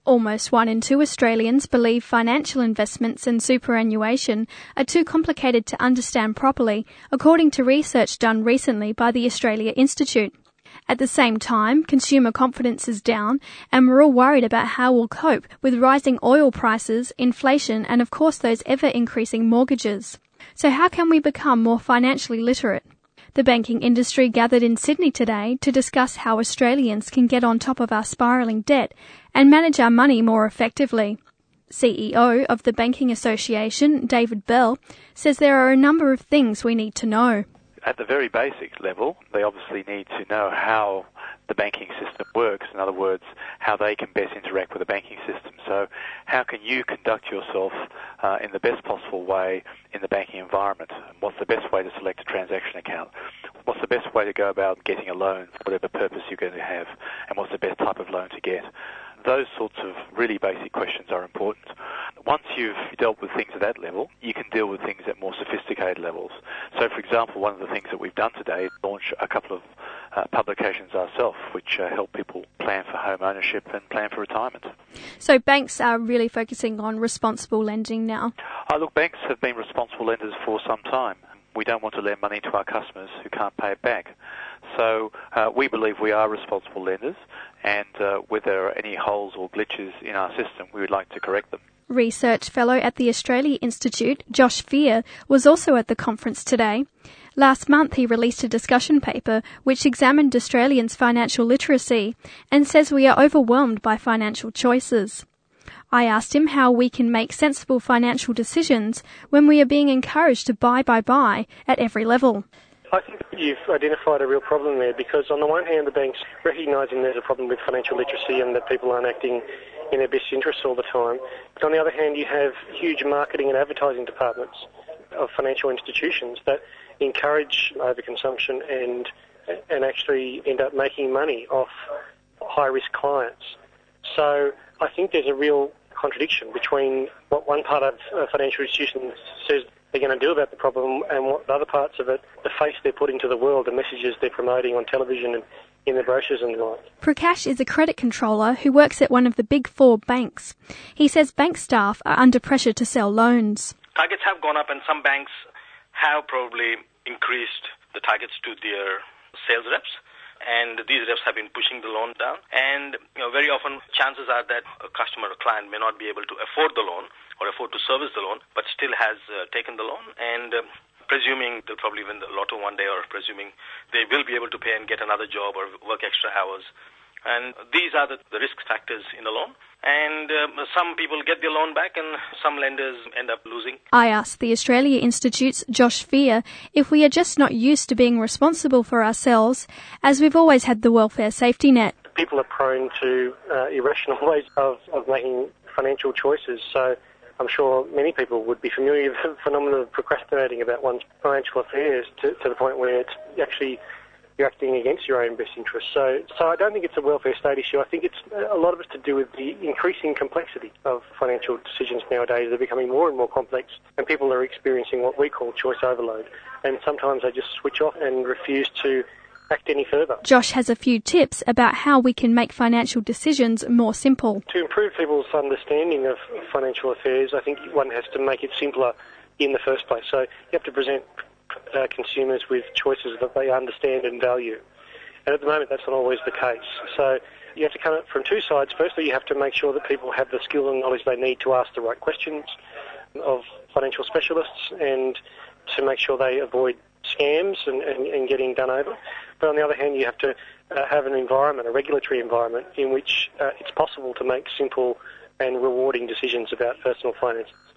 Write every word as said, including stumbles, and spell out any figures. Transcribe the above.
Almost one in two Australians believe financial investments and superannuation are too complicated to understand properly, according to research done recently by the Australia Institute. At the same time, consumer confidence is down, and we're all worried about how we'll cope with rising oil prices, inflation, and of course those ever-increasing mortgages. So how can we become more financially literate? The banking industry gathered in Sydney today to discuss how Australians can get on top of our spiralling debt and manage our money more effectively. C E O of the Banking Association, David Bell, says there are a number of things we need to know. At the very basic level, they obviously need to know how the banking system works. In other words, how they can best interact with the banking system. So how can you conduct yourself uh, in the best possible way in the banking environment? What's the best way to select a transaction account? What's the best way to go about getting a loan for whatever purpose you're going to have? And what's the best type of loan to get? Those sorts of really basic questions are important. Once you've dealt with things at that level, you can deal with things at more sophisticated levels. So, for example, one of the things that we've done today is launch a couple of uh, publications ourselves, which uh, help people plan for home ownership and plan for retirement. So banks are really focusing on responsible lending now? Uh, look, banks have been responsible lenders for some time. We don't want to lend money to our customers who can't pay it back. So uh, we believe we are responsible lenders, and uh, where there are any holes or glitches in our system, we would like to correct them. Research fellow at the Australia Institute, Josh Fear, was also at the conference today. Last month he released a discussion paper which examined Australians' financial literacy and says we are overwhelmed by financial choices. I asked him how we can make sensible financial decisions when we are being encouraged to buy, buy, buy at every level. I think you've identified a real problem there, because on the one hand the bank's recognising there's a problem with financial literacy and that people aren't acting in their best interests all the time. But on the other hand, you have huge marketing and advertising departments of financial institutions that encourage overconsumption and and actually end up making money off high-risk clients. So I think there's a real contradiction between what one part of a financial institution says they're going to do about the problem and what the other parts of it, the face they're putting to the world, the messages they're promoting on television and in their brochures and the like. Prakash is a credit controller who works at one of the big four banks. He says bank staff are under pressure to sell loans. Targets have gone up, and some banks have probably increased the targets to their sales reps, and these reps have been pushing the loan down. And you know, very often chances are that a customer or client may not be able to afford the loan or afford to service the loan, but still has uh, taken the loan, and uh, presuming they'll probably win the lotto one day, or presuming they will be able to pay and get another job or work extra hours. And these are the, the risk factors in a loan. And uh, some people get their loan back and some lenders end up losing. I asked the Australia Institute's Josh Fear if we are just not used to being responsible for ourselves, as we've always had the welfare safety net. People are prone to uh, irrational ways of, of making financial choices. So I'm sure many people would be familiar with the phenomenon of procrastinating about one's financial affairs to, to the point where it's actually you're acting against your own best interests. So, so I don't think it's a welfare state issue. I think it's a lot of it's to do with the increasing complexity of financial decisions nowadays. They're becoming more and more complex, and people are experiencing what we call choice overload. And sometimes they just switch off and refuse to act any further. Josh has a few tips about how we can make financial decisions more simple. To improve people's understanding of financial affairs, I think one has to make it simpler in the first place. So you have to present uh, consumers with choices that they understand and value. And at the moment, that's not always the case. So you have to come at from two sides. Firstly, you have to make sure that people have the skill and knowledge they need to ask the right questions of financial specialists, and to make sure they avoid scams and, and, and getting done over. But on the other hand, you have to uh, have an environment, a regulatory environment, in which uh, it's possible to make simple and rewarding decisions about personal finances.